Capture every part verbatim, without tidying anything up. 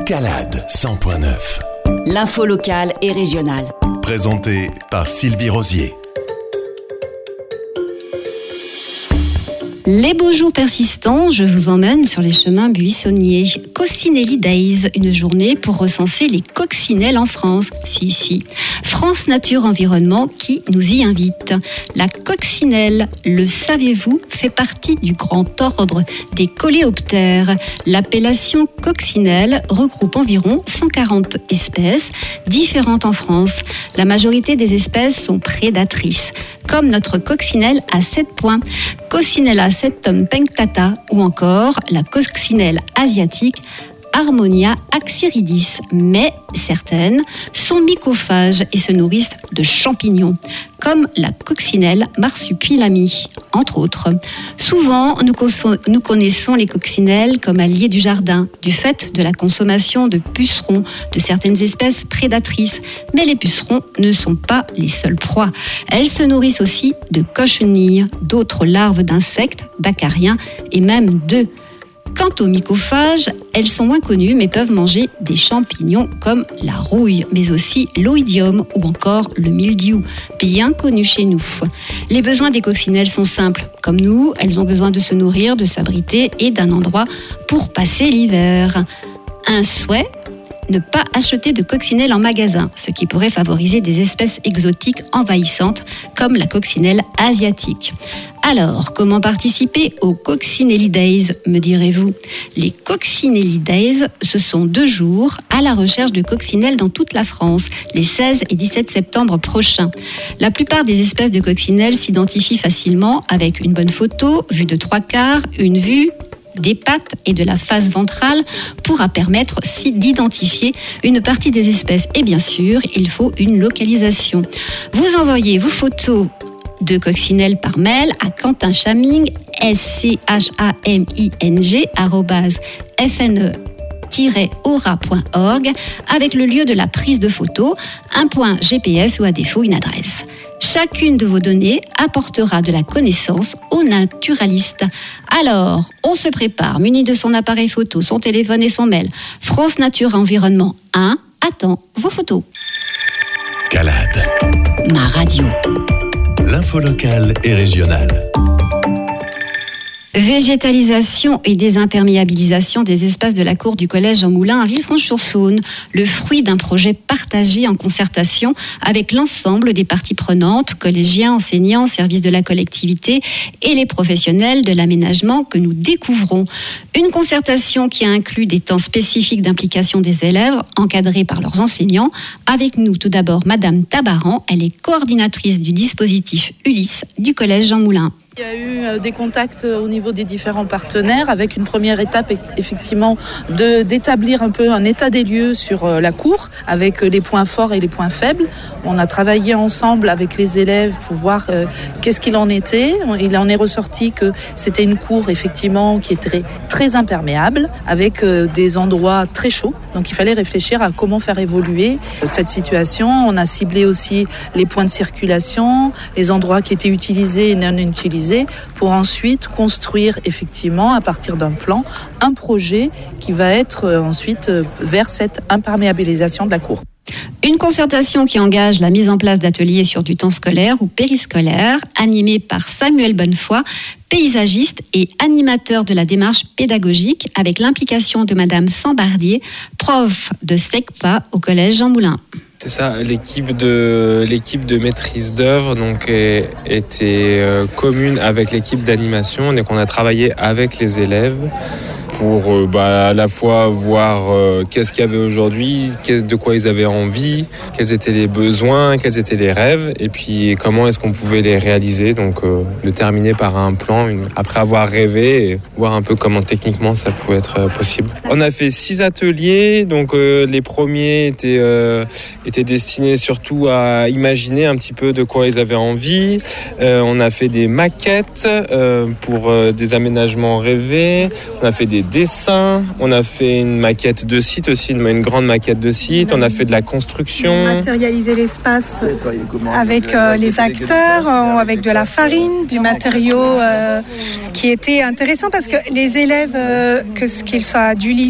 Calade cent point neuf. L'info locale et régionale. Présenté par Sylvie Rosier. Les beaux jours persistants, je vous emmène sur les chemins buissonniers. Coccinelle Days, une journée pour recenser les coccinelles en France. Si, si. France Nature Environnement qui nous y invite. La coccinelle, le savez-vous, fait partie du grand ordre des coléoptères. L'appellation coccinelle regroupe environ cent quarante espèces différentes en France. La majorité des espèces sont prédatrices, comme notre coccinelle à sept points, Coccinella septum punctata, ou encore la coccinelle asiatique Harmonia axyridis. Mais certaines sont mycophages et se nourrissent de champignons, comme la coccinelle marsupilami, entre autres. Souvent, nous, co- nous connaissons les coccinelles comme alliées du jardin, du fait de la consommation de pucerons, de certaines espèces prédatrices. Mais les pucerons ne sont pas les seules proies. Elles se nourrissent aussi de cochenilles, d'autres larves d'insectes, d'acariens et même d'œufs. Quant aux mycophages, elles sont moins connues mais peuvent manger des champignons comme la rouille, mais aussi l'oïdium ou encore le mildiou, bien connu chez nous. Les besoins des coccinelles sont simples. Comme nous, elles ont besoin de se nourrir, de s'abriter et d'un endroit pour passer l'hiver. Un souhait ? Ne pas acheter de coccinelle en magasin, ce qui pourrait favoriser des espèces exotiques envahissantes comme la coccinelle asiatique. Alors, comment participer aux Coccinelle Days, me direz-vous ? Les Coccinelle Days, ce sont deux jours à la recherche de coccinelles dans toute la France, les seize et dix-sept septembre prochains. La plupart des espèces de coccinelles s'identifient facilement avec une bonne photo, vue de trois quarts, une vue des pattes et de la face ventrale pourra permettre d'identifier une partie des espèces. Et bien sûr, il faut une localisation. Vous envoyez vos photos de coccinelles par mail à Quentin Chaming, S C H A M I N G, arobase F N E aura point org, avec le lieu de la prise de photo, un point G P S ou à défaut une adresse. Chacune de vos données apportera de la connaissance aux naturalistes. Alors, on se prépare, muni de son appareil photo, son téléphone et son mail. France Nature Environnement un attend vos photos. Calade. Ma radio. L'info locale et régionale. Végétalisation et désimperméabilisation des espaces de la cour du collège Jean Moulin à Villefranche-sur-Saône, le fruit d'un projet partagé en concertation avec l'ensemble des parties prenantes, collégiens, enseignants, services de la collectivité et les professionnels de l'aménagement que nous découvrons. Une concertation qui a inclus des temps spécifiques d'implication des élèves encadrés par leurs enseignants. Avec nous tout d'abord Madame Tabaran, elle est coordinatrice du dispositif Ulysse du collège Jean Moulin. Il y a eu des contacts au niveau des différents partenaires avec une première étape effectivement de, d'établir un peu un état des lieux sur la cour avec les points forts et les points faibles. On a travaillé ensemble avec les élèves pour voir euh, qu'est-ce qu'il en était. Il en est ressorti que c'était une cour effectivement qui était très, très imperméable avec euh, des endroits très chauds. Donc il fallait réfléchir à comment faire évoluer cette situation. On a ciblé aussi les points de circulation, les endroits qui étaient utilisés et non utilisés, pour ensuite construire effectivement à partir d'un plan un projet qui va être ensuite vers cette imperméabilisation de la cour. Une concertation qui engage la mise en place d'ateliers sur du temps scolaire ou périscolaire, animée par Samuel Bonnefoy, paysagiste et animateur de la démarche pédagogique, avec l'implication de Madame Sambardier, prof de SECPA au collège Jean Moulin. C'est ça, l'équipe de, l'équipe de maîtrise d'œuvre donc, est, était euh, commune avec l'équipe d'animation. Donc on a travaillé avec les élèves pour euh, bah, à la fois voir euh, qu'est-ce qu'il y avait aujourd'hui, de quoi ils avaient envie, quels étaient les besoins, quels étaient les rêves, et puis comment est-ce qu'on pouvait les réaliser. Donc euh, le terminer par un plan, une, après avoir rêvé, et voir un peu comment techniquement ça pouvait être euh, possible. On a fait six ateliers, donc euh, les premiers étaient, euh, étaient destinés surtout à imaginer un petit peu de quoi ils avaient envie. Euh, on a fait des maquettes euh, pour euh, des aménagements rêvés, on a fait des dessins, on a fait une maquette de site aussi, une, une grande maquette de site, on a fait de la construction. Matérialiser l'espace avec euh, les acteurs, euh, avec de la farine, du matériau euh, qui était intéressant parce que les élèves, euh, que, qu'ils soient d'Ulysse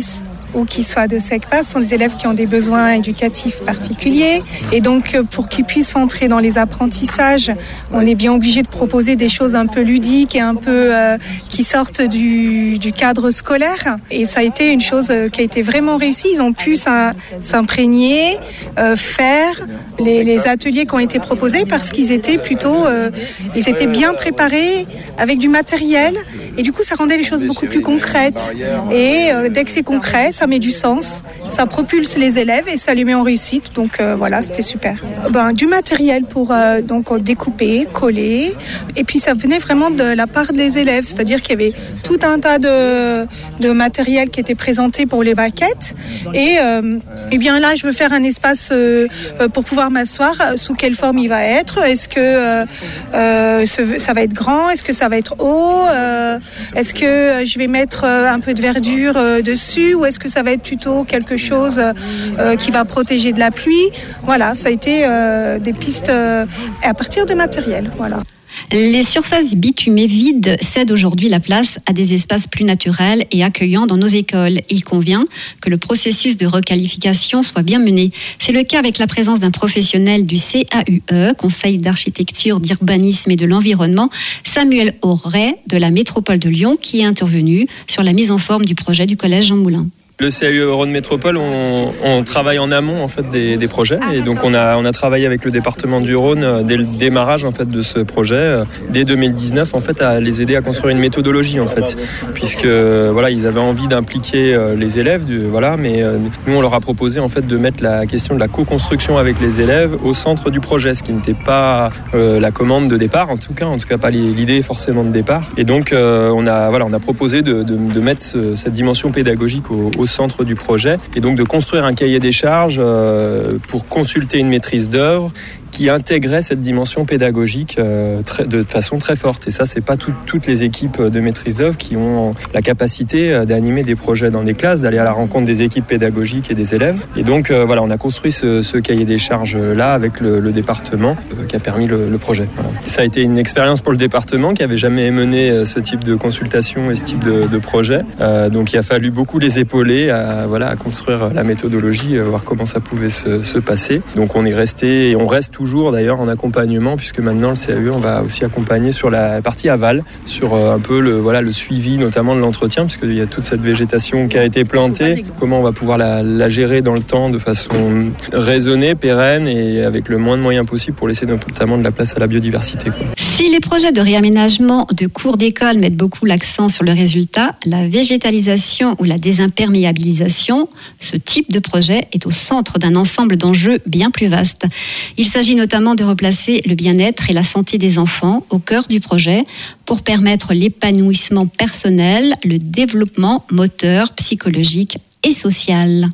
ou qui soient de SECPA sont des élèves qui ont des besoins éducatifs particuliers. Et donc, pour qu'ils puissent entrer dans les apprentissages, on est bien obligé de proposer des choses un peu ludiques et un peu euh, qui sortent du, du cadre scolaire. Et ça a été une chose qui a été vraiment réussie. Ils ont pu s'imprégner, euh, faire les, les ateliers qui ont été proposés parce qu'ils étaient plutôt, euh, ils étaient bien préparés avec du matériel. Et du coup, ça rendait les choses beaucoup plus concrètes. Et euh, dès que c'est concret, ça met du sens, ça propulse les élèves et ça les met en réussite. Donc euh, voilà, c'était super. Ben, du matériel pour euh, donc découper, coller. Et puis ça venait vraiment de la part des élèves. C'est-à-dire qu'il y avait tout un tas de, de matériel qui était présenté pour les maquettes. Et, euh, et bien là, je veux faire un espace euh, pour pouvoir m'asseoir. Sous quelle forme il va être ? Est-ce que euh, euh, ça va être grand ? Est-ce que ça va être haut ? euh, Est-ce que je vais mettre un peu de verdure euh, dessus ? Ou est-ce que ça va être plutôt quelque chose euh, qui va protéger de la pluie ? Voilà, ça a été euh, des pistes euh, à partir de matériel. Voilà. Les surfaces bitumées vides cèdent aujourd'hui la place à des espaces plus naturels et accueillants dans nos écoles. Il convient que le processus de requalification soit bien mené. C'est le cas avec la présence d'un professionnel du C A U E, Conseil d'architecture, d'urbanisme et de l'environnement, Samuel Auret de la métropole de Lyon, qui est intervenu sur la mise en forme du projet du collège Jean Moulin. Le C A U E Rhône Métropole, on, on travaille en amont en fait des, des projets et donc on a on a travaillé avec le département du Rhône dès le démarrage en fait de ce projet dès deux mille dix-neuf en fait à les aider à construire une méthodologie en fait puisque voilà ils avaient envie d'impliquer les élèves voilà mais nous on leur a proposé en fait de mettre la question de la co-construction avec les élèves au centre du projet, ce qui n'était pas euh, la commande de départ en tout cas en tout cas pas l'idée forcément de départ et donc euh, on a voilà on a proposé de de, de mettre ce, cette dimension pédagogique au, au centre du projet et donc de construire un cahier des charges euh, pour consulter une maîtrise d'œuvre qui intégrait cette dimension pédagogique euh, très, de façon très forte. Et ça, c'est pas tout, toutes les équipes de maîtrise d'œuvre qui ont la capacité euh, d'animer des projets dans des classes, d'aller à la rencontre des équipes pédagogiques et des élèves. Et donc, euh, voilà, on a construit ce, ce cahier des charges-là avec le, le département euh, qui a permis le, le projet. Voilà. Ça a été une expérience pour le département qui avait jamais mené euh, ce type de consultation et ce type de, de projet. Euh, donc, il a fallu beaucoup les épauler à, voilà, à construire la méthodologie, euh, voir comment ça pouvait se, se passer. Donc, on est resté et on reste toujours d'ailleurs en accompagnement puisque maintenant le C A U E on va aussi accompagner sur la partie aval sur euh, un peu le voilà le suivi notamment de l'entretien puisqu'il y a toute cette végétation qui a été plantée, comment on va pouvoir la, la gérer dans le temps de façon raisonnée, pérenne et avec le moins de moyens possible pour laisser notamment de la place à la biodiversité quoi. Si les projets de réaménagement de cours d'école mettent beaucoup l'accent sur le résultat, la végétalisation ou la désimperméabilisation, ce type de projet est au centre d'un ensemble d'enjeux bien plus vastes. Il s'agit notamment de replacer le bien-être et la santé des enfants au cœur du projet pour permettre l'épanouissement personnel, le développement moteur, psychologique et social.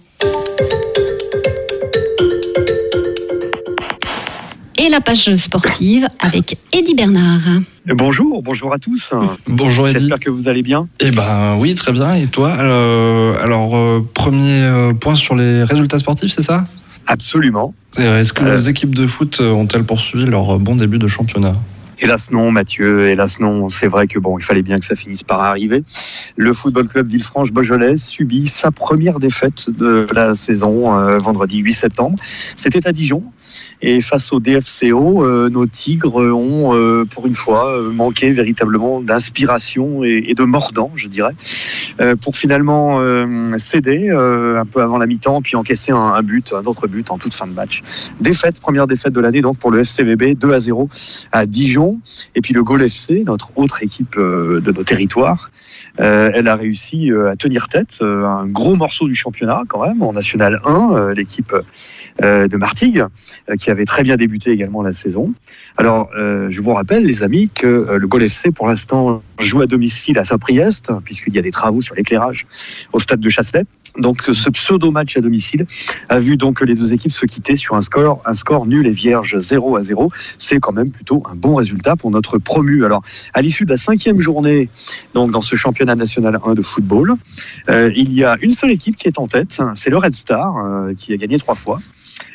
Et la page sportive avec Eddy Bernard. Bonjour, bonjour à tous. Bonjour Eddy. J'espère que vous allez bien. Eh ben oui, très bien. Et toi euh, Alors, euh, premier euh, point sur les résultats sportifs, c'est ça ? Absolument. Est-ce que euh, les équipes de foot ont-elles poursuivi leur bon début de championnat ? Hélas non, Mathieu, hélas non. C'est vrai que bon, il fallait bien que ça finisse par arriver. Le football club Villefranche-Beaujolais subit sa première défaite de la saison euh, vendredi huit septembre. C'était à Dijon. Et face au D F C O, euh, nos Tigres ont, euh, pour une fois, euh, manqué véritablement d'inspiration et, et de mordant, je dirais, euh, pour finalement euh, céder euh, un peu avant la mi-temps, puis encaisser un, un but, un autre but en toute fin de match. Défaite, première défaite de l'année donc pour le F C V B, deux à zéro à Dijon. Et puis le Gaulle F C, notre autre équipe euh, de nos territoires, euh, elle a réussi euh, à tenir tête, euh, un gros morceau du championnat quand même, en National un, euh, l'équipe euh, de Martigues, euh, qui avait très bien débuté également la saison. Alors, euh, je vous rappelle, les amis, que euh, le Gaulle F C, pour l'instant, joue à domicile à Saint-Priest, puisqu'il y a des travaux sur l'éclairage au stade de Chasselet. Donc, ce pseudo-match à domicile a vu donc les deux équipes se quitter sur un score, un score nul et vierge zéro à zéro. C'est quand même plutôt un bon résultat pour notre promu. Alors, à l'issue de la cinquième journée, donc dans ce championnat national un de football, euh, il y a une seule équipe qui est en tête, c'est le Red Star, euh, qui a gagné trois fois.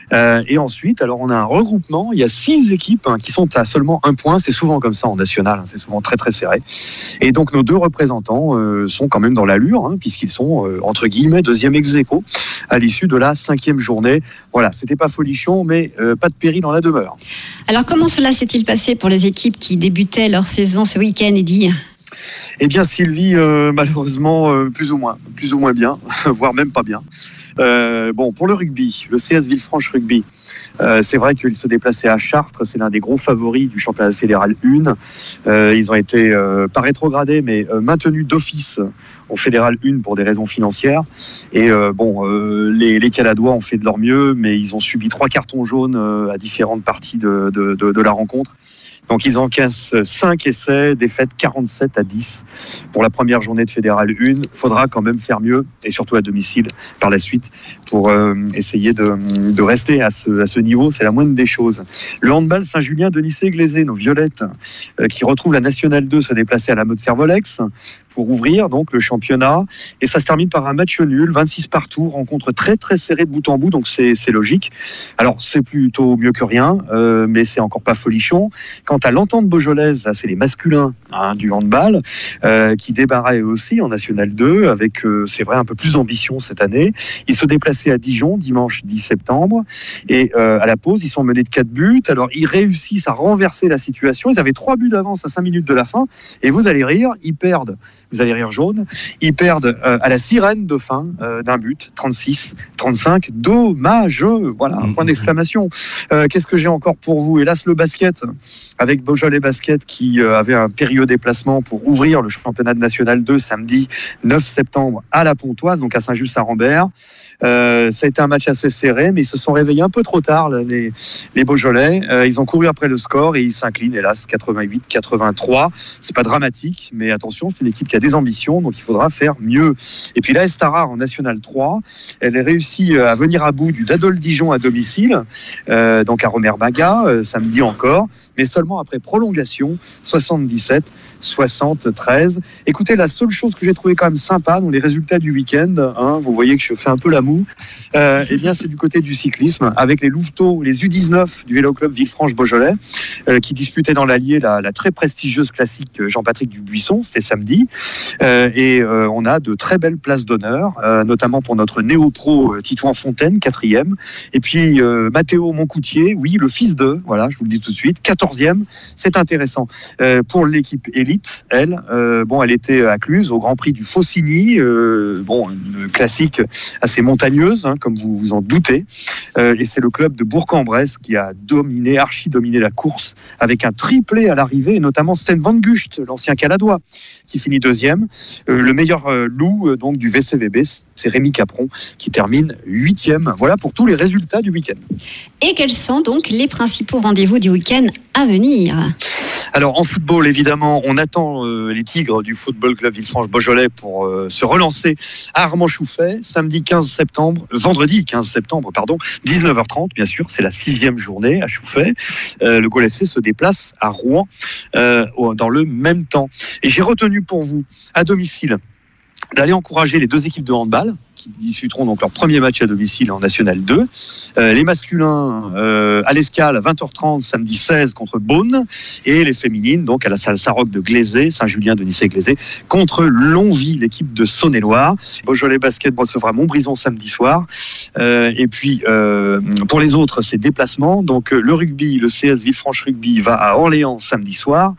Euh, et ensuite, alors on a un regroupement. Il y a six équipes hein, qui sont à seulement un point. C'est souvent comme ça en national. Hein, c'est souvent très très serré. Et donc nos deux représentants euh, sont quand même dans l'allure, hein, puisqu'ils sont euh, entre guillemets deuxième ex-aequo à l'issue de la cinquième journée. Voilà, c'était pas folichon, mais euh, pas de péril dans la demeure. Alors comment cela s'est-il passé pour les équipes qui débutaient leur saison ce week-end, Eddy ? Eh bien, Sylvie, euh, malheureusement, euh, plus ou moins, plus ou moins bien, voire même pas bien. Euh, bon, pour le rugby, le C S Villefranche Rugby, euh, c'est vrai qu'il se déplaçait à Chartres, c'est l'un des gros favoris du championnat fédéral un. Euh, ils ont été euh, pas rétrogradés, mais euh, maintenus d'office au fédéral un pour des raisons financières. Et euh, bon, euh, les, les Caladois ont fait de leur mieux, mais ils ont subi trois cartons jaunes euh, à différentes parties de, de, de, de la rencontre. Donc ils encaissent cinq essais, défaite quarante-sept à dix pour la première journée de Fédéral un. Il faudra quand même faire mieux, et surtout à domicile par la suite, pour euh, essayer de, de rester à ce, à ce niveau. C'est la moindre des choses. Le handball Saint-Julien de Nicey-Glazé, nos violettes, euh, qui retrouvent la Nationale deux, se déplacer à la Motte-Servolex pour ouvrir donc le championnat. Et ça se termine par un match nul, vingt-six partout, rencontre très très serrée de bout en bout, donc c'est, c'est logique. Alors c'est plutôt mieux que rien, euh, mais c'est encore pas folichon. Quand à l'Entente Beaujolaise, là, c'est les masculins hein, du handball euh, qui débarraient eux aussi en National deux avec, euh, c'est vrai, un peu plus d'ambition cette année. Ils se déplaçaient à Dijon dimanche dix septembre et euh, à la pause, ils sont menés de quatre buts. Alors ils réussissent à renverser la situation. Ils avaient trois buts d'avance à cinq minutes de la fin et vous allez rire, ils perdent. Vous allez rire jaune. Ils perdent euh, à la sirène de fin euh, d'un but, trente-six trente-cinq. Dommage. Voilà, un point d'exclamation. Euh, qu'est-ce que j'ai encore pour vous ? Hélas, le basket avec Beaujolais Basket qui euh, avait un périlleux déplacement pour ouvrir le championnat de National deux samedi neuf septembre à la Pontoise, donc à Saint-Just-à-Rambert. Euh, ça a été un match assez serré, mais ils se sont réveillés un peu trop tard, là, les, les Beaujolais. Euh, ils ont couru après le score et ils s'inclinent, hélas, quatre-vingt-huit quatre-vingt-trois. C'est pas dramatique, mais attention, c'est une équipe qui a des ambitions, donc il faudra faire mieux. Et puis la Estarare en National trois, elle a réussi à venir à bout du Dadol Dijon à domicile, euh, donc à Romer-Baga, euh, samedi encore, mais seulement après prolongation, soixante-dix-sept soixante-treize. Écoutez, la seule chose que j'ai trouvé quand même sympa dans les résultats du week-end, hein, vous voyez que je fais un peu la moue, euh, eh bien c'est du côté du cyclisme, avec les louveteaux, les U dix-neuf du Vélo Club Villefranche-Beaujolais, euh, qui disputaient dans l'Allier la, la très prestigieuse classique Jean-Patrick Dubuisson, c'était samedi, euh, et euh, on a de très belles places d'honneur, euh, notamment pour notre néo-pro euh, Titouan Fontaine, quatrième, et puis euh, Mathéo Moncoutier, oui, le fils de, voilà, je vous le dis tout de suite, quatorzième, c'est intéressant. Euh, pour l'équipe élite, elle, euh, bon, elle était à Cluse, au Grand Prix du Faucigny, euh, bon, une classique assez montagneuse, hein, comme vous vous en doutez, euh, et c'est le club de Bourg-en-Bresse qui a dominé, archi-dominé la course, avec un triplé à l'arrivée, et notamment Sten Van Gucht, l'ancien Caladois, qui finit deuxième. Euh, le meilleur euh, loup, euh, donc, du V C V B, c'est Rémi Capron, qui termine huitième. Voilà pour tous les résultats du week-end. Et quels sont donc les principaux rendez-vous du week-end à venir ? Alors en football, évidemment, on attend euh, les Tigres du Football Club Villefranche-Beaujolais pour euh, se relancer à Armand-Chouffet, samedi quinze septembre, vendredi quinze septembre, pardon, dix-neuf heures trente, bien sûr, c'est la sixième journée à Chouffet. Euh, le Gol F C se déplace à Rouen euh, dans le même temps. Et j'ai retenu pour vous, à domicile, d'aller encourager les deux équipes de handball qui disputeront donc leur premier match à domicile en National deux. Euh, les masculins euh, à l'Escale à vingt heures trente samedi seize contre Beaune, et les féminines donc à la salle Saint-Roch de Glazé, Saint-Julien de Nicey-Glazé contre Longwy, l'équipe de Saône-et-Loire. Beaujolais Basket recevra Montbrison samedi soir. Euh, et puis euh, pour les autres, c'est déplacement. Donc le rugby, le C S Villefranche Rugby va à Orléans samedi soir.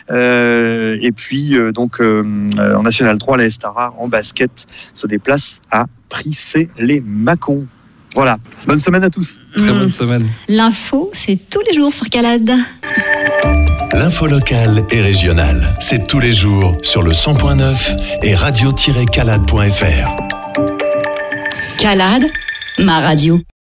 Euh, et puis euh, donc euh, en National trois, la Estarare en basket se déplace à Prissé-les-Mâcons. Voilà, bonne semaine à tous. Très Mmh. bonne semaine. L'info, c'est tous les jours sur Calade. L'info locale et régionale, c'est tous les jours sur le cent point neuf et radio tiret calade point f r. Calade, ma radio.